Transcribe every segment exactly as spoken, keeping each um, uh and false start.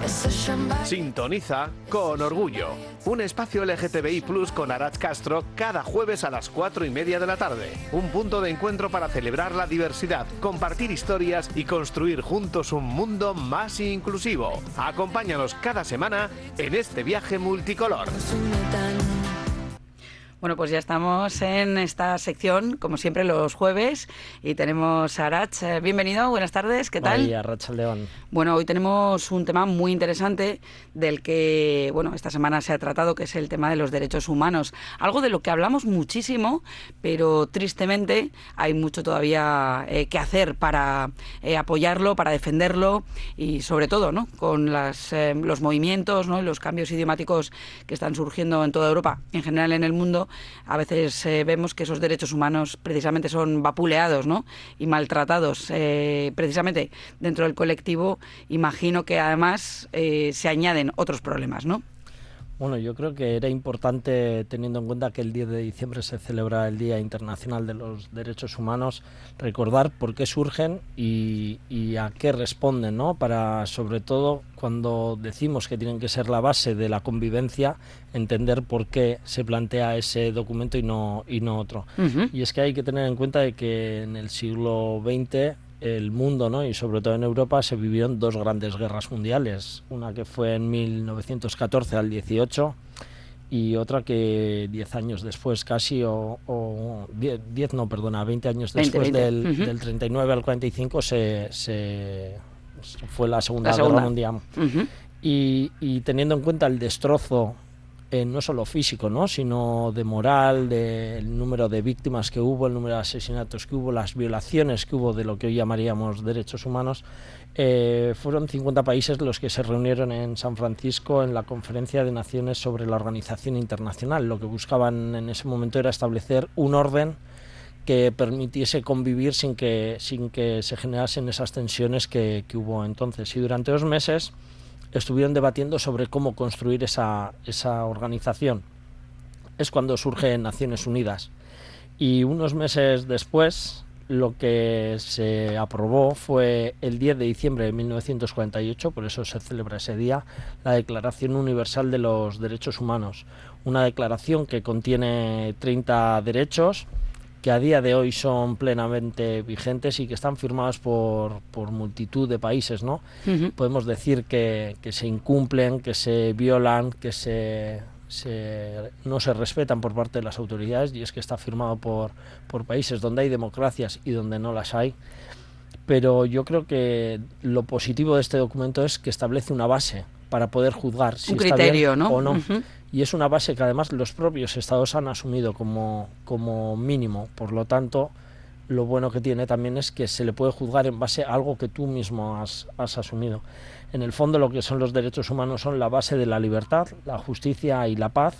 Sintoniza Con Orgullo, un espacio L G T B I plus con Arach Castro cada jueves a las cuatro y media de la tarde. Un punto de encuentro para celebrar la diversidad, compartir historias y construir juntos un mundo más inclusivo. Acompáñanos cada semana en este viaje multicolor. Bueno, pues ya estamos en esta sección, como siempre, los jueves, y tenemos a Arach. Eh, bienvenido, buenas tardes, ¿qué tal? Hola, Arach León. Bueno, hoy tenemos un tema muy interesante del que, bueno, esta semana se ha tratado, que es el tema de los derechos humanos. Algo de lo que hablamos muchísimo, pero tristemente hay mucho todavía eh, que hacer para eh, apoyarlo, para defenderlo, y sobre todo, ¿no?, con las, eh, los movimientos, ¿no?, y los cambios idiomáticos que están surgiendo en toda Europa, en general en el mundo. A veces eh, vemos que esos derechos humanos precisamente son vapuleados, ¿no?, y maltratados eh, precisamente dentro del colectivo. Imagino que además eh, se añaden otros problemas, ¿no? Bueno, yo creo que era importante, teniendo en cuenta que el diez de diciembre se celebra el Día Internacional de los Derechos Humanos, recordar por qué surgen y, y a qué responden, ¿no? Para, sobre todo, cuando decimos que tienen que ser la base de la convivencia, entender por qué se plantea ese documento y no, y no otro. Uh-huh. Y es que hay que tener en cuenta de que en el siglo veinte... el mundo, ¿no?, y sobre todo en Europa, se vivieron dos grandes guerras mundiales, una que fue en mil novecientos catorce al dieciocho y otra que diez años después casi, o, o diez, diez no, perdona, veinte años después veinte, veinte. Del, uh-huh. del treinta y nueve al cuarenta y cinco se, se fue la Segunda, la segunda. Guerra Mundial. Uh-huh. y, y teniendo en cuenta el destrozo, Eh, no solo físico, ¿no?, sino de moral, del número de víctimas que hubo, el número de asesinatos que hubo, las violaciones que hubo de lo que hoy llamaríamos derechos humanos, eh, fueron cincuenta países los que se reunieron en San Francisco en la Conferencia de Naciones sobre la Organización Internacional. Lo que buscaban en ese momento era establecer un orden que permitiese convivir sin que, sin que se generasen esas tensiones que, que hubo entonces. Y durante dos meses estuvieron debatiendo sobre cómo construir esa, esa organización. Es cuando surge Naciones Unidas. Y unos meses después, lo que se aprobó fue el diez de diciembre de mil novecientos cuarenta y ocho, por eso se celebra ese día, la Declaración Universal de los Derechos Humanos. Una declaración que contiene treinta derechos, que a día de hoy son plenamente vigentes y que están firmados por, por multitud de países, ¿no? Uh-huh. Podemos decir que, que se incumplen, que se violan, que se, se no se respetan por parte de las autoridades, y es que está firmado por, por países donde hay democracias y donde no las hay. Pero yo creo que lo positivo de este documento es que establece una base para poder juzgar si un está criterio, bien, ¿no?, o no. Uh-huh. Y es una base que además los propios estados han asumido como, como mínimo. Por lo tanto, lo bueno que tiene también es que se le puede juzgar en base a algo que tú mismo has, has asumido. En el fondo, lo que son los derechos humanos son la base de la libertad, la justicia y la paz.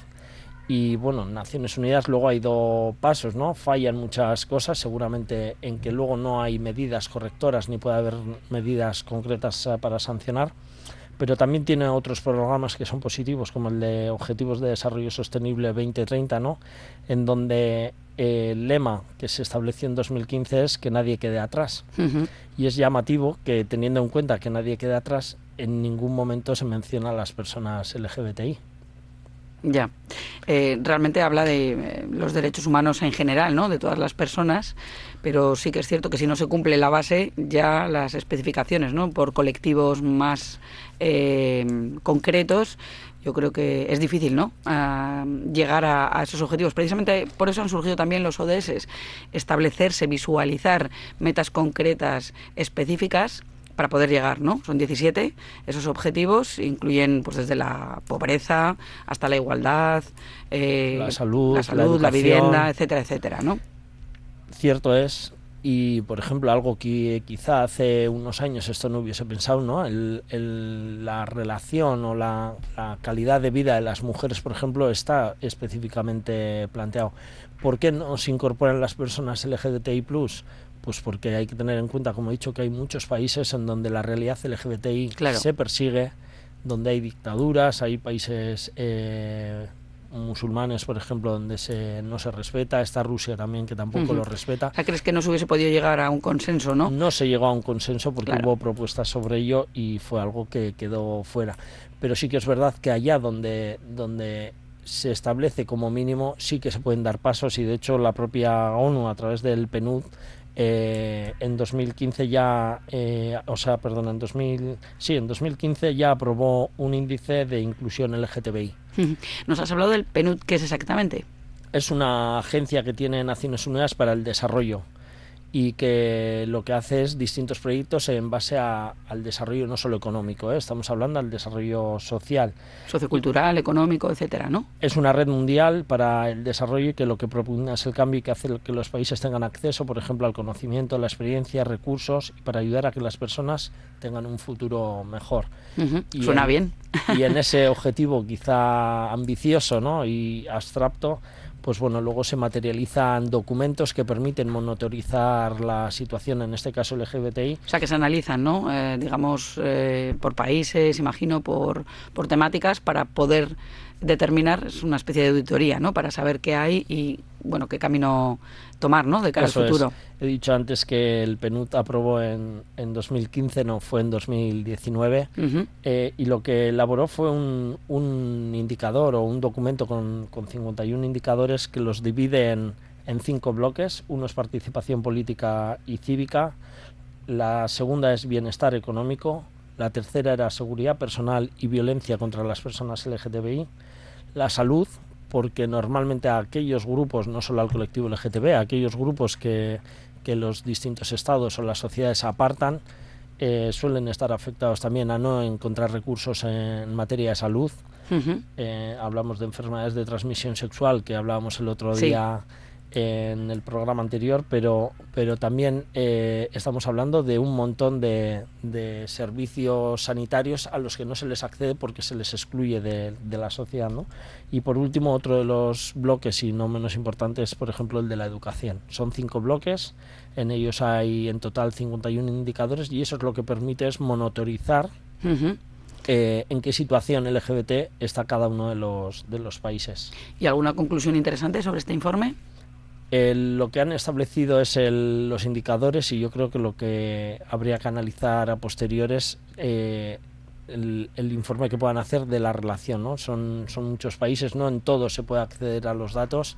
Y bueno, Naciones Unidas luego ha ido pasos, ¿no? Fallan muchas cosas, seguramente en que luego no hay medidas correctoras ni puede haber medidas concretas para sancionar. Pero también tiene otros programas que son positivos, como el de Objetivos de Desarrollo Sostenible veinte treinta, ¿no?, en donde eh, el lema que se estableció en dos mil quince es que nadie quede atrás. Uh-huh. Y es llamativo que, teniendo en cuenta que nadie quede atrás, en ningún momento se menciona a las personas L G B T I. Ya, eh, realmente habla de eh, los derechos humanos en general, ¿no?, de todas las personas, pero sí que es cierto que si no se cumple la base, ya las especificaciones, ¿no?, por colectivos más eh, concretos, yo creo que es difícil, ¿no?, a llegar a, a esos objetivos. Precisamente por eso han surgido también los O D S, establecerse, visualizar metas concretas, específicas, para poder llegar, ¿no? Son diecisiete esos objetivos, incluyen pues desde la pobreza hasta la igualdad, eh, la salud, la, salud, la, la vivienda, etcétera, etcétera, ¿no? Cierto es, y por ejemplo algo que quizá hace unos años esto no hubiese pensado, ¿no? El, el, la relación o la, la calidad de vida de las mujeres, por ejemplo, está específicamente planteado. ¿Por qué no se incorporan las personas L G B T I plus? Pues porque hay que tener en cuenta, como he dicho, que hay muchos países en donde la realidad L G B T I claro. se persigue, donde hay dictaduras, hay países eh, musulmanes, por ejemplo, donde se, no se respeta. Está Rusia también, que tampoco uh-huh. lo respeta. O sea, ¿crees que no se hubiese podido llegar a un consenso, no? No se llegó a un consenso porque claro. hubo propuestas sobre ello y fue algo que quedó fuera. Pero sí que es verdad que allá donde, donde se establece como mínimo sí que se pueden dar pasos, y de hecho la propia ONU, a través del P N U D, Eh, en dos mil quince ya, eh, o sea, perdón, en dos mil, sí, en dos mil quince ya aprobó un índice de inclusión L G T B I. ¿Nos has hablado del P N U D? ¿Qué es exactamente? Es una agencia que tiene Naciones Unidas para el Desarrollo, y que lo que hace es distintos proyectos en base a, al desarrollo no solo económico, ¿eh? Estamos hablando del desarrollo social, sociocultural, económico, etcétera, ¿no? Es una red mundial para el desarrollo, y que lo que propugna es el cambio y que hace que los países tengan acceso, por ejemplo, al conocimiento, a la experiencia, recursos, y para ayudar a que las personas tengan un futuro mejor. Uh-huh. Y Suena en, bien. Y en ese objetivo quizá ambicioso, ¿no?, y abstracto, pues bueno, luego se materializan documentos que permiten monitorizar la situación, en este caso L G B T I. O sea, que se analizan, ¿no? Eh, digamos, eh, por países, imagino, por, por temáticas, para poder determinar, es una especie de auditoría, ¿no?, para saber qué hay y, bueno, qué camino tomar, ¿no?, de cara Eso al futuro. Es. He dicho antes que el P N U D aprobó en, en dos mil quince, no, fue en dos mil diecinueve, uh-huh. eh, y lo que elaboró fue un, un indicador o un documento con, con cincuenta y uno indicadores que los divide en, en cinco bloques. Uno es participación política y cívica, la segunda es bienestar económico, la tercera era seguridad personal y violencia contra las personas L G T B I, la salud, porque normalmente a aquellos grupos, no solo al colectivo L G T B, a aquellos grupos que, que los distintos estados o las sociedades apartan, eh, suelen estar afectados también a no encontrar recursos en materia de salud. Uh-huh. Eh, hablamos de enfermedades de transmisión sexual, que hablábamos el otro sí. día en el programa anterior, pero, pero también eh, estamos hablando de un montón de, de servicios sanitarios a los que no se les accede porque se les excluye de, de la sociedad, ¿no? Y por último, otro de los bloques, y no menos importante, es por ejemplo el de la educación. Son cinco bloques, en ellos hay en total cincuenta y uno indicadores, y eso es lo que permite es monitorizar uh-huh. eh, en qué situación L G B T está cada uno de los, de los países. ¿Y alguna conclusión interesante sobre este informe? El, lo que han establecido es el, los indicadores, y yo creo que lo que habría que analizar a posteriores eh, el, el informe que puedan hacer de la relación, ¿no? Son, son muchos países, no en todos se puede acceder a los datos,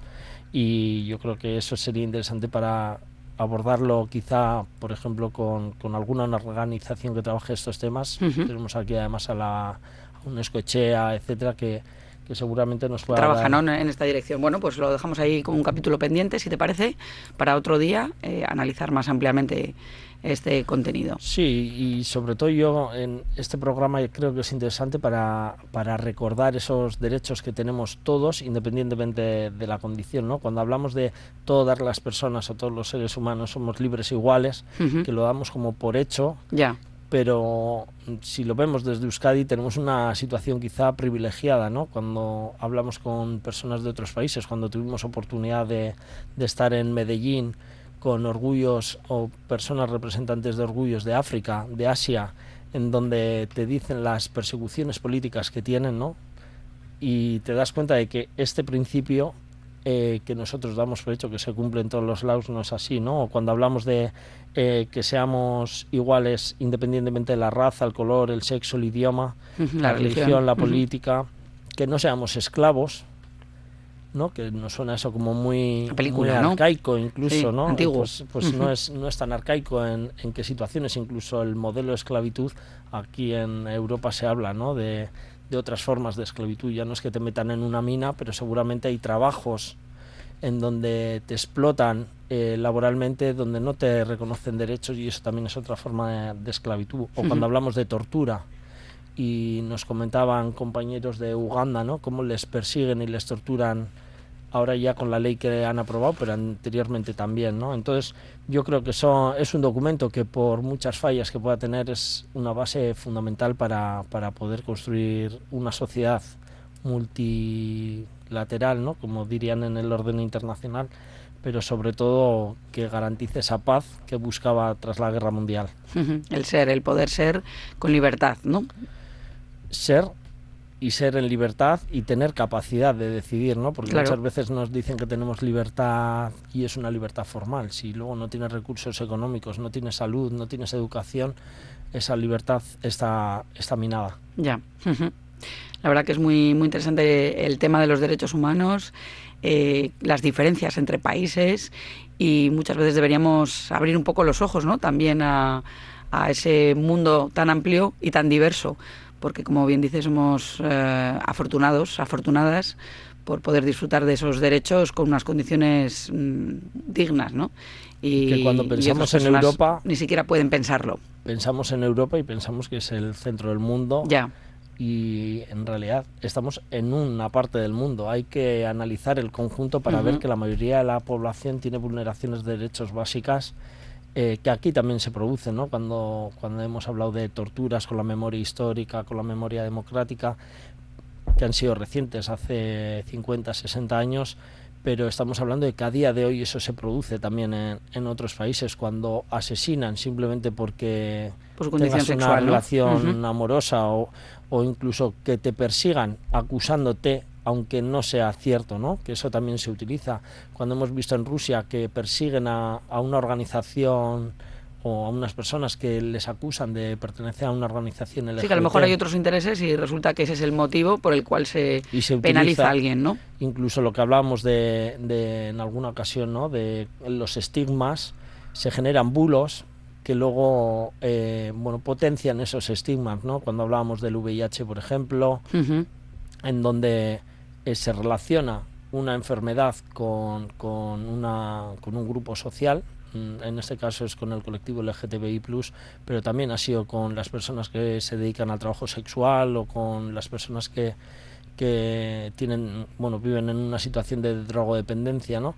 y yo creo que eso sería interesante para abordarlo quizá, por ejemplo, con, con alguna organización que trabaje estos temas. Uh-huh. Tenemos aquí además a la a UNESCO Echea, etcétera, que que seguramente nos pueda trabajan, dar... ¿no?, en esta dirección. Bueno, pues lo dejamos ahí como un capítulo pendiente, si te parece, para otro día eh, analizar más ampliamente este contenido. Sí, y sobre todo yo en este programa creo que es interesante para, para recordar esos derechos que tenemos todos, independientemente de, de la condición, ¿no? Cuando hablamos de todas las personas o todos los seres humanos somos libres e iguales, uh-huh. que lo damos como por hecho, ya. Pero si lo vemos desde Euskadi tenemos una situación quizá privilegiada, ¿no? Cuando hablamos con personas de otros países, cuando tuvimos oportunidad de, de estar en Medellín con orgullos o personas representantes de orgullos de África, de Asia, en donde te dicen las persecuciones políticas que tienen, ¿no? Y te das cuenta de que este principio eh, que nosotros damos por hecho que se cumple en todos los lados no es así, ¿no? O cuando hablamos de eh, que seamos iguales independientemente de la raza, el color, el sexo, el idioma, uh-huh, la, la religión, religión, la uh-huh. política, que no seamos esclavos, ¿no? Que nos suena eso como muy, película, muy ¿no? arcaico incluso, sí, ¿no? Antiguo. Pues, pues uh-huh. no es no es tan arcaico en, en qué situaciones, incluso el modelo de esclavitud, aquí en Europa se habla, ¿no? De, de otras formas de esclavitud, ya no es que te metan en una mina, pero seguramente hay trabajos en donde te explotan eh, laboralmente, donde no te reconocen derechos, y eso también es otra forma de, de esclavitud. O uh-huh. cuando hablamos de tortura, y nos comentaban compañeros de Uganda, ¿no? Cómo les persiguen y les torturan ahora ya con la ley que han aprobado, pero anteriormente también, ¿no? Entonces yo creo que eso es un documento que, por muchas fallas que pueda tener, es una base fundamental para, para poder construir una sociedad multilateral, ¿no? Como dirían en el orden internacional, pero sobre todo que garantice esa paz que buscaba tras la Guerra Mundial. El ser, el poder ser con libertad, ¿no? Ser y ser en libertad y tener capacidad de decidir, ¿no? Porque claro. muchas veces nos dicen que tenemos libertad y es una libertad formal. Si luego no tienes recursos económicos, no tienes salud, no tienes educación, esa libertad está, está minada. Ya. La verdad que es muy, muy interesante el tema de los derechos humanos, eh, las diferencias entre países, y muchas veces deberíamos abrir un poco los ojos, ¿no? También a, a ese mundo tan amplio y tan diverso, porque como bien dices, somos eh, afortunados, afortunadas por poder disfrutar de esos derechos con unas condiciones mmm, dignas, ¿no? Y que cuando pensamos en Europa ni siquiera pueden pensarlo. Pensamos en Europa y pensamos que es el centro del mundo. Ya. Y en realidad estamos en una parte del mundo. Hay que analizar el conjunto para uh-huh. ver que la mayoría de la población tiene vulneraciones de derechos básicas, eh, que aquí también se producen, ¿no? Cuando, cuando hemos hablado de torturas con la memoria histórica, con la memoria democrática, que han sido recientes, hace cincuenta, sesenta años, pero estamos hablando de que a día de hoy eso se produce también en, en otros países, cuando asesinan simplemente porque por su condición tengas sexual, una ¿no? relación uh-huh. amorosa, o, o incluso que te persigan acusándote aunque no sea cierto, ¿no? Que eso también se utiliza. Cuando hemos visto en Rusia que persiguen a, a una organización o a unas personas que les acusan de pertenecer a una organización L G B T. Sí, que a lo mejor hay otros intereses y resulta que ese es el motivo por el cual se, y se penaliza a alguien, ¿no? Incluso lo que hablábamos de, de en alguna ocasión, ¿no? De los estigmas, se generan bulos que luego eh, bueno, potencian esos estigmas, ¿no? Cuando hablábamos del V I H, por ejemplo, uh-huh. en donde eh, se relaciona una enfermedad con, con, una, con un grupo social. En este caso es con el colectivo L G T B I plus, pero también ha sido con las personas que se dedican al trabajo sexual o con las personas que, que tienen, bueno, viven en una situación de drogodependencia, ¿no?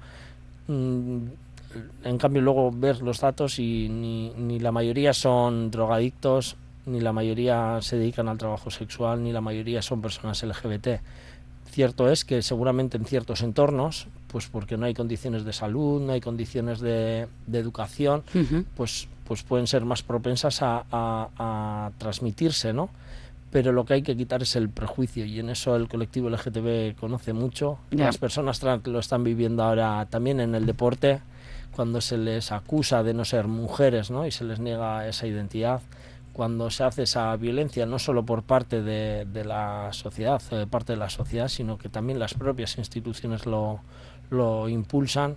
En cambio luego ver los datos y ni, ni la mayoría son drogadictos, ni la mayoría se dedican al trabajo sexual, ni la mayoría son personas L G B T. Cierto es que seguramente en ciertos entornos, pues porque no hay condiciones de salud, no hay condiciones de, de educación, uh-huh. pues, pues pueden ser más propensas a, a, a transmitirse, ¿no? Pero lo que hay que quitar es el prejuicio, y en eso el colectivo L G T B conoce mucho. Yeah. Las personas trans lo están viviendo ahora también en el deporte, cuando se les acusa de no ser mujeres, ¿no? Y se les niega esa identidad. Cuando se hace esa violencia no solo por parte de, de la sociedad, de parte de la sociedad, sino que también las propias instituciones lo, lo impulsan.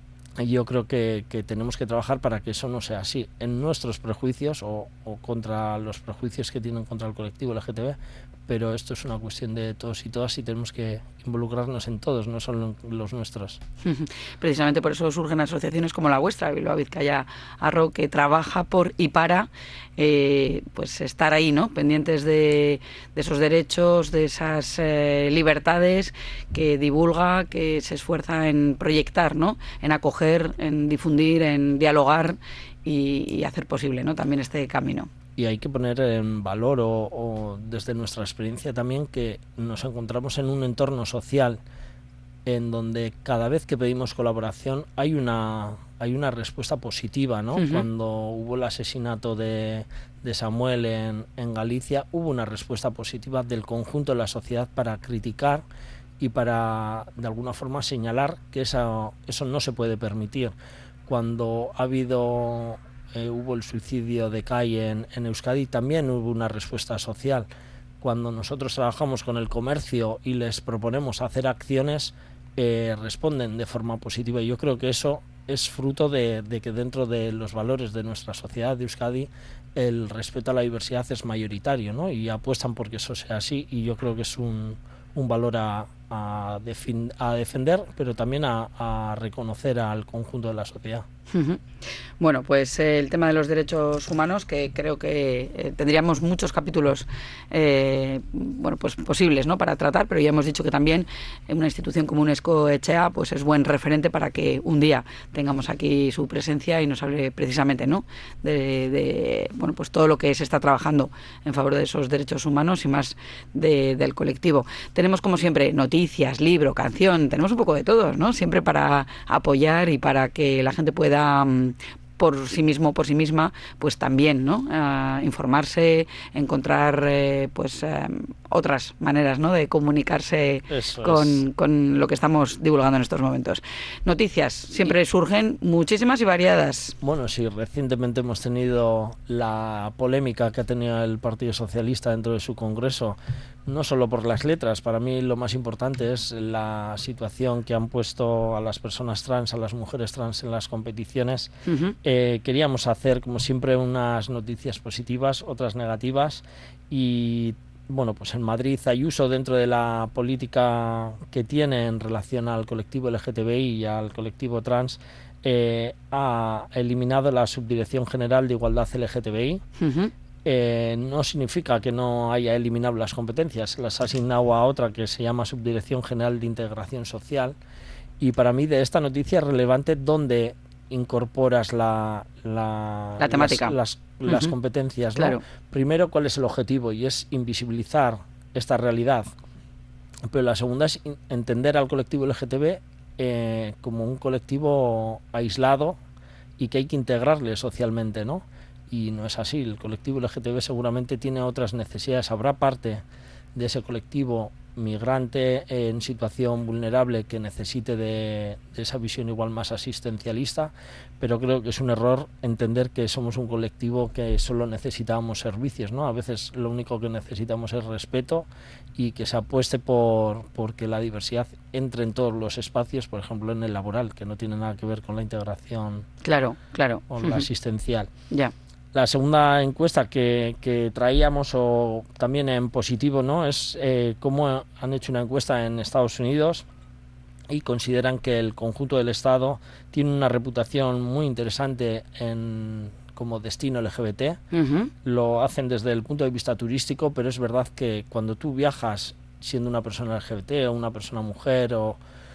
Y yo creo que, que tenemos que trabajar para que eso no sea así, en nuestros prejuicios o, o contra los prejuicios que tienen contra el colectivo L G T B, pero esto es una cuestión de todos y todas y tenemos que involucrarnos en todos, no solo en los nuestros. Precisamente por eso surgen asociaciones como la vuestra, Bilbao Bizkaia Arro, que trabaja por y para eh, pues estar ahí, ¿no? Pendientes de, de esos derechos, de esas eh, libertades, que divulga, que se esfuerza en proyectar, ¿no? En acoger, en difundir, en dialogar y, y hacer posible, ¿no? También este camino. Y hay que poner en valor, o, o desde nuestra experiencia también, que nos encontramos en un entorno social en donde cada vez que pedimos colaboración hay una hay una respuesta positiva, ¿no? Uh-huh. Cuando hubo el asesinato de, de Samuel en, en Galicia, hubo una respuesta positiva del conjunto de la sociedad para criticar y para, de alguna forma, señalar que esa, eso no se puede permitir. Cuando ha habido... Eh, hubo el suicidio de calle en, en Euskadi, también hubo una respuesta social. Cuando nosotros trabajamos con el comercio y les proponemos hacer acciones, eh, responden de forma positiva. Y yo creo que eso es fruto de, de que dentro de los valores de nuestra sociedad de Euskadi el respeto a la diversidad es mayoritario, ¿no? Y apuestan porque eso sea así, y yo creo que es un, un valor a, a, defin, a defender, pero también a, a reconocer al conjunto de la sociedad. Uh-huh. Bueno, pues eh, el tema de los derechos humanos, que creo que eh, tendríamos muchos capítulos eh, bueno, pues posibles, ¿no? Para tratar, pero ya hemos dicho que también una institución como UNESCO Etxea pues es buen referente para que un día tengamos aquí su presencia y nos hable precisamente, ¿no? de, de bueno, pues todo lo que se está trabajando en favor de esos derechos humanos y más de, del colectivo. Tenemos, como siempre, noticias, libro, canción, tenemos un poco de todos, ¿no? Siempre para apoyar y para que la gente pueda por sí mismo, por sí misma, pues también, ¿no? Uh, informarse, encontrar eh, pues eh, otras maneras, ¿no? De comunicarse con, con lo que estamos divulgando en estos momentos. Noticias siempre surgen muchísimas y variadas. Bueno, sí, recientemente hemos tenido la polémica que ha tenido el Partido Socialista dentro de su Congreso, no solo por las letras. Para mí lo más importante es la situación que han puesto a las personas trans, a las mujeres trans en las competiciones. Uh-huh. Eh, queríamos hacer, como siempre, unas noticias positivas, otras negativas, y bueno, pues en Madrid Ayuso, dentro de la política que tiene en relación al colectivo L G T B I y al colectivo trans, eh, ha eliminado la Subdirección General de Igualdad L G T B I. Uh-huh. Eh, no significa que no haya eliminado las competencias, las ha asignado a otra que se llama Subdirección General de Integración Social, y para mí de esta noticia es relevante dónde incorporas la, la, la temática, las, las, uh-huh. las competencias, ¿no? Claro. Primero, ¿cuál es el objetivo? Y es invisibilizar esta realidad, pero la segunda es entender al colectivo L G T B eh, como un colectivo aislado y que hay que integrarle socialmente, ¿no? Y no es así. El colectivo L G T B seguramente tiene otras necesidades. Habrá parte de ese colectivo migrante eh, en situación vulnerable que necesite de, de esa visión igual más asistencialista, pero creo que es un error entender que somos un colectivo que solo necesitamos servicios, ¿no? A veces lo único que necesitamos es respeto y que se apueste por porque la diversidad entre en todos los espacios, por ejemplo en el laboral, que no tiene nada que ver con la integración, claro, claro, o la asistencial. Ya. Yeah. La segunda encuesta que, que traíamos, o también en positivo, ¿no?, es eh, cómo han hecho una encuesta en Estados Unidos y consideran que el conjunto del Estado tiene una reputación muy interesante en, como destino L G B T. Uh-huh. Lo hacen desde el punto de vista turístico, pero es verdad que cuando tú viajas siendo una persona L G B T o una persona mujer o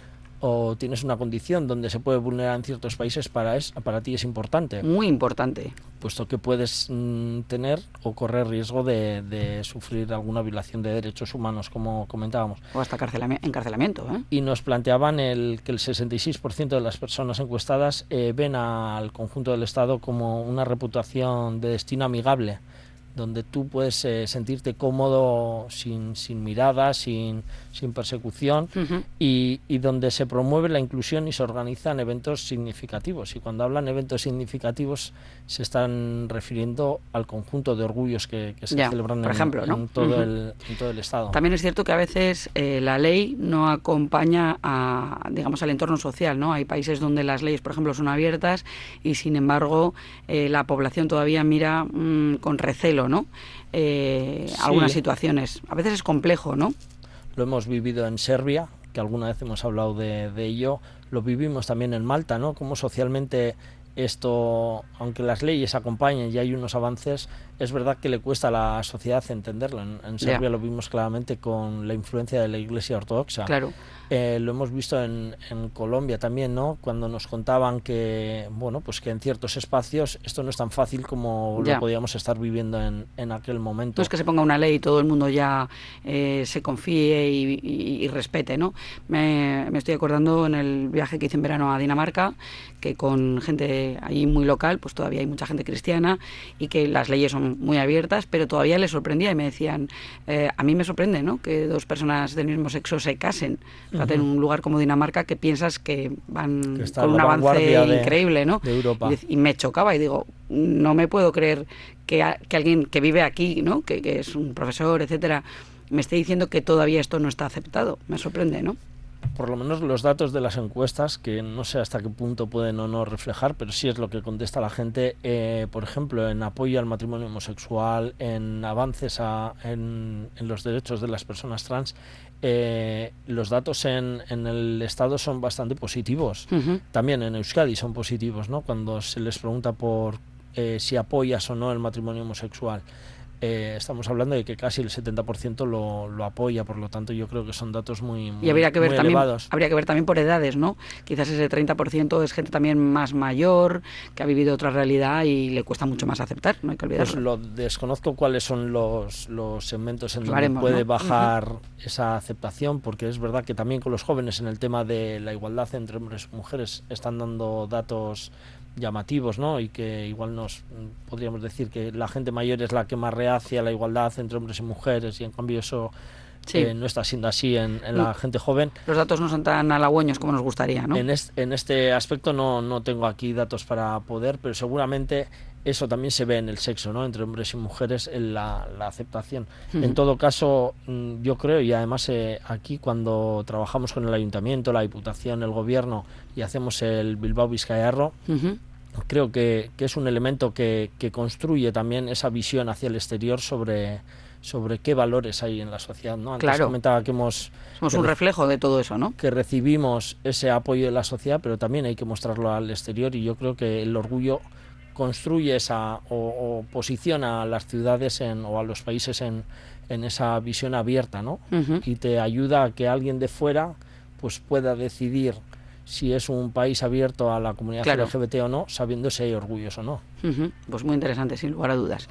o tienes una condición donde se puede vulnerar en ciertos países, para, es, para ti es importante. Muy importante. Puesto que puedes mm, tener o correr riesgo de, de sufrir alguna violación de derechos humanos, como comentábamos. O hasta encarcelamiento. ¿eh? Y nos planteaban el, que el sesenta y seis por ciento de las personas encuestadas eh, ven al conjunto del Estado como una reputación de destino amigable, donde tú puedes eh, sentirte cómodo sin, sin miradas, sin, sin persecución, uh-huh. y, y donde se promueve la inclusión y se organizan eventos significativos. Y cuando hablan eventos significativos se están refiriendo al conjunto de orgullos que, que se ya, celebran por en, ejemplo, ¿no? en, todo uh-huh. el, en todo el Estado. También es cierto que a veces eh, la ley no acompaña a, digamos, al entorno social, ¿no? Hay países donde las leyes, por ejemplo, son abiertas y, sin embargo, eh, la población todavía mira mmm, con recelo, ¿no? Eh, sí. Algunas situaciones. A veces es complejo, ¿no? Lo hemos vivido en Serbia, que alguna vez hemos hablado de, de ello. Lo vivimos también en Malta, ¿no? Como socialmente esto, aunque las leyes acompañen y hay unos avances, es verdad que le cuesta a la sociedad entenderlo. En, en Serbia yeah. lo vimos claramente con la influencia de la Iglesia Ortodoxa. Claro. Eh, lo hemos visto en, en Colombia también, ¿no? Cuando nos contaban que, bueno, pues que en ciertos espacios esto no es tan fácil como yeah. lo podíamos estar viviendo en, en aquel momento. No es que se ponga una ley y todo el mundo ya eh, se confíe y, y, y respete, ¿no? Me, me estoy acordando en el viaje que hice en verano a Dinamarca, que con gente ahí muy local, pues todavía hay mucha gente cristiana y que las leyes son muy abiertas, pero todavía les sorprendía y me decían, eh, a mí me sorprende, ¿no?, que dos personas del mismo sexo se casen. Fíjate, uh-huh. en un lugar como Dinamarca, que piensas que van que con un avance de, increíble, ¿no? De Europa. Y, y me chocaba y digo, no me puedo creer que, a, que alguien que vive aquí, ¿no?, que, que es un profesor, etcétera, me esté diciendo que todavía esto no está aceptado. Me sorprende, ¿no? Por lo menos los datos de las encuestas, que no sé hasta qué punto pueden o no reflejar, pero sí es lo que contesta la gente, eh, por ejemplo, en apoyo al matrimonio homosexual, en avances a, en, en los derechos de las personas trans, eh, los datos en, en el Estado son bastante positivos. Uh-huh. También en Euskadi son positivos, ¿no?, cuando se les pregunta por eh, si apoyas o no el matrimonio homosexual. Eh, estamos hablando de que casi el setenta por ciento lo, lo apoya, por lo tanto yo creo que son datos muy, muy, y habría que ver muy también, elevados. Habría que ver también por edades, ¿no? Quizás ese treinta por ciento es gente también más mayor, que ha vivido otra realidad y le cuesta mucho más aceptar, no hay que olvidarlo. Pues lo desconozco cuáles son los, los segmentos en donde Haremos, puede ¿no? bajar uh-huh. esa aceptación, porque es verdad que también con los jóvenes en el tema de la igualdad entre hombres y mujeres están dando datos llamativos, ¿no? Y que igual nos podríamos decir que la gente mayor es la que más reacia a la igualdad entre hombres y mujeres, y en cambio eso sí. eh, no está siendo así en, en la gente joven. Los datos no son tan halagüeños como nos gustaría, ¿no? En este, en este aspecto no, no tengo aquí datos para poder, pero seguramente eso también se ve en el sexo, ¿no? Entre hombres y mujeres, en la, la aceptación. Uh-huh. En todo caso, yo creo, y además eh, aquí cuando trabajamos con el ayuntamiento, la diputación, el gobierno y hacemos el Bilbao Bizkaia Erro, uh-huh. creo que, que es un elemento que, que construye también esa visión hacia el exterior sobre, sobre qué valores hay en la sociedad, ¿no? Antes claro. comentaba que hemos... Somos que un reflejo de todo eso, ¿no? Que recibimos ese apoyo de la sociedad, pero también hay que mostrarlo al exterior, y yo creo que el orgullo construye esa o, o posiciona a las ciudades en, o a los países en, en esa visión abierta, ¿no? Uh-huh. Y te ayuda a que alguien de fuera pues pueda decidir si es un país abierto a la comunidad claro. L G B T o no, sabiendo si hay orgullos o no. Uh-huh. Pues muy interesante, sin lugar a dudas.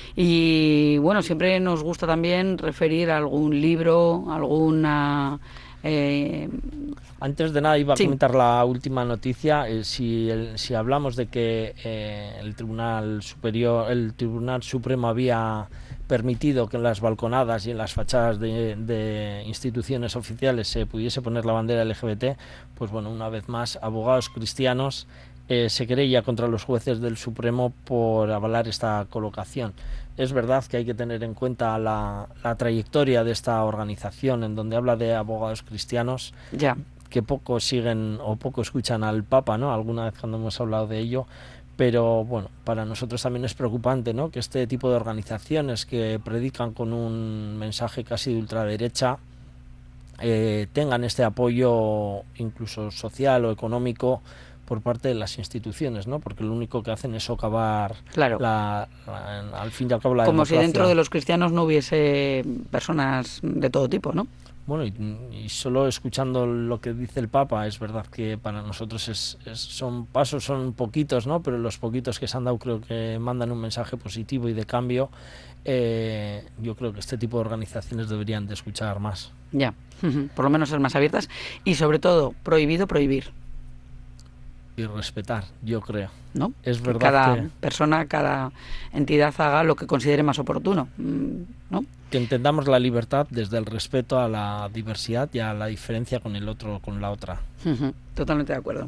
Y bueno, siempre nos gusta también referir a algún libro, alguna... Eh... Antes de nada iba a sí. comentar la última noticia. Eh, si, el, si hablamos de que eh, el Tribunal Superior, el Tribunal Supremo había permitido que en las balconadas y en las fachadas de, de instituciones oficiales se pudiese poner la bandera L G B T, pues bueno, una vez más, abogados cristianos eh, se querella contra los jueces del Supremo por avalar esta colocación. Es verdad que hay que tener en cuenta la, la trayectoria de esta organización, en donde habla de abogados cristianos, ya. que poco siguen o poco escuchan al Papa, ¿no? Alguna vez cuando hemos hablado de ello, pero bueno, para nosotros también es preocupante, ¿no? Que este tipo de organizaciones que predican con un mensaje casi de ultraderecha eh, tengan este apoyo incluso social o económico por parte de las instituciones, ¿no? Porque lo único que hacen es socavar claro. la, la, al fin y al cabo la como democracia. Si dentro de los cristianos no hubiese personas de todo tipo, ¿no? Bueno, y, y solo escuchando lo que dice el Papa, es verdad que para nosotros es, es, son pasos, son poquitos, ¿no? Pero los poquitos que se han dado creo que mandan un mensaje positivo y de cambio. Eh, yo creo que este tipo de organizaciones deberían de escuchar más. Ya, por lo menos ser más abiertas y sobre todo, prohibido prohibir. Y respetar, yo creo. ¿No? Es verdad que cada que... persona, cada entidad haga lo que considere más oportuno, ¿no? Que entendamos la libertad desde el respeto a la diversidad y a la diferencia con el otro, con la otra. Uh-huh, totalmente de acuerdo.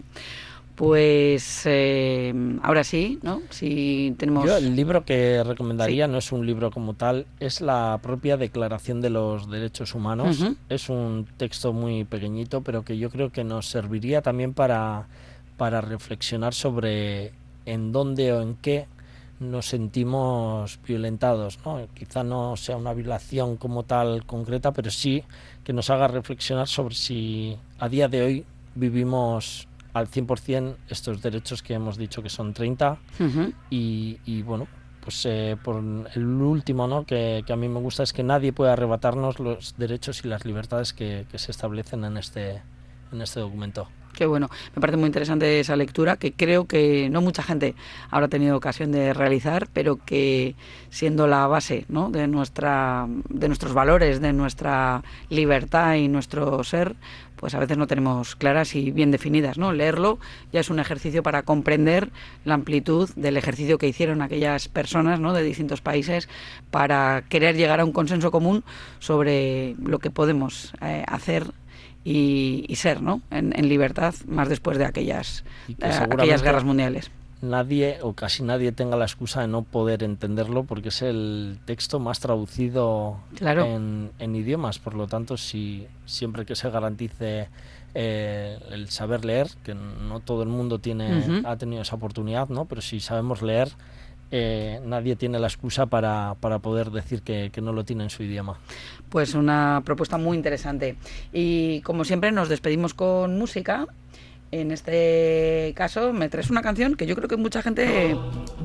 Pues eh, ahora sí, ¿no? Si tenemos... Yo el libro que recomendaría sí. no es un libro como tal, es la propia Declaración de los Derechos Humanos. Uh-huh. Es un texto muy pequeñito, pero que yo creo que nos serviría también para... para reflexionar sobre en dónde o en qué nos sentimos violentados, ¿no? Quizá no sea una violación como tal concreta, pero sí que nos haga reflexionar sobre si a día de hoy vivimos al cien por ciento estos derechos que hemos dicho que son treinta. Uh-huh. y, y bueno, pues eh, por el último, ¿no? que, que a mí me gusta es que nadie puede arrebatarnos los derechos y las libertades que, que se establecen en este, en este documento. Qué bueno, me parece muy interesante esa lectura, que creo que no mucha gente habrá tenido ocasión de realizar, pero que siendo la base, ¿no? de nuestra, de nuestros valores, de nuestra libertad y nuestro ser, pues a veces no tenemos claras y bien definidas, ¿no? Leerlo ya es un ejercicio para comprender la amplitud del ejercicio que hicieron aquellas personas, ¿no? de distintos países para querer llegar a un consenso común sobre lo que podemos eh, hacer Y, y ser, ¿no? En, en libertad, más después de aquellas, eh, aquellas guerras mundiales. Nadie o casi nadie tenga la excusa de no poder entenderlo, porque es el texto más traducido claro. en, en idiomas. Por lo tanto, si siempre que se garantice eh, el saber leer, que no todo el mundo tiene uh-huh. ha tenido esa oportunidad, ¿no? Pero si sabemos leer, Eh, nadie tiene la excusa para, para poder decir que, que no lo tiene en su idioma. Pues una propuesta muy interesante. Y como siempre nos despedimos con música. En este caso me traes una canción que yo creo que mucha gente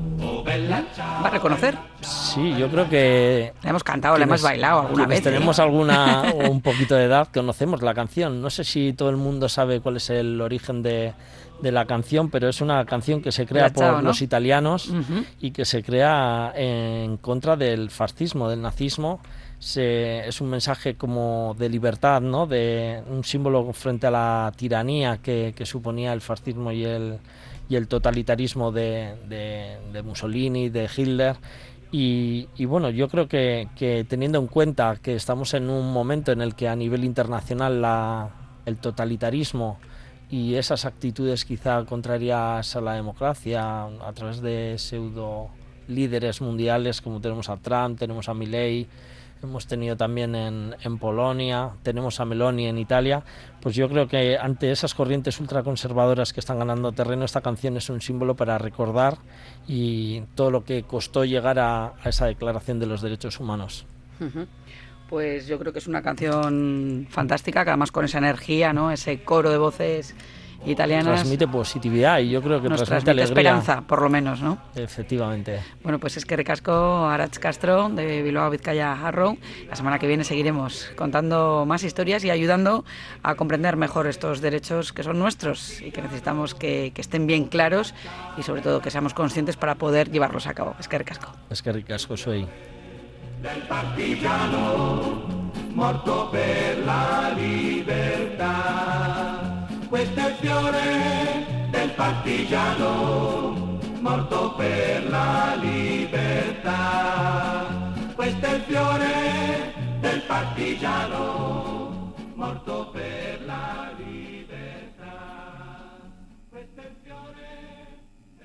va a reconocer. Sí, yo creo que... La hemos cantado, la hemos bailado alguna vez. Tenemos ¿eh? alguna o un poquito de edad, conocemos la canción. No sé si todo el mundo sabe cuál es el origen de... de la canción, pero es una canción que se crea por ¿no? los italianos uh-huh. y que se crea en contra del fascismo, del nazismo. Se, es un mensaje como de libertad, ¿no? De un símbolo frente a la tiranía que, que suponía el fascismo y el, y el totalitarismo de, de, de Mussolini, de Hitler. Y, y bueno, yo creo que, que teniendo en cuenta que estamos en un momento en el que a nivel internacional la, el totalitarismo y esas actitudes quizá contrarias a la democracia a través de pseudo líderes mundiales como tenemos a Trump, tenemos a Milei, hemos tenido también en, en Polonia, tenemos a Meloni en Italia, pues yo creo que ante esas corrientes ultraconservadoras que están ganando terreno, esta canción es un símbolo para recordar y todo lo que costó llegar a, a esa declaración de los derechos humanos. Uh-huh. Pues yo creo que es una canción fantástica, que además con esa energía, ¿no? Ese coro de voces italianas transmite positividad y yo creo que nos transmite, transmite alegría. Esperanza, por lo menos, ¿no? Efectivamente. Bueno, pues es que ricasco Arantz Castro de Bilbao Vizcaya Harrow. La semana que viene seguiremos contando más historias y ayudando a comprender mejor estos derechos que son nuestros y que necesitamos que, que estén bien claros y sobre todo que seamos conscientes para poder llevarlos a cabo. Es que ricasco. Es que ricasco soy. Del partigiano morto per la libertà. Questo è il fiore del partigiano morto per la libertà. Questo è il fiore del partigiano morto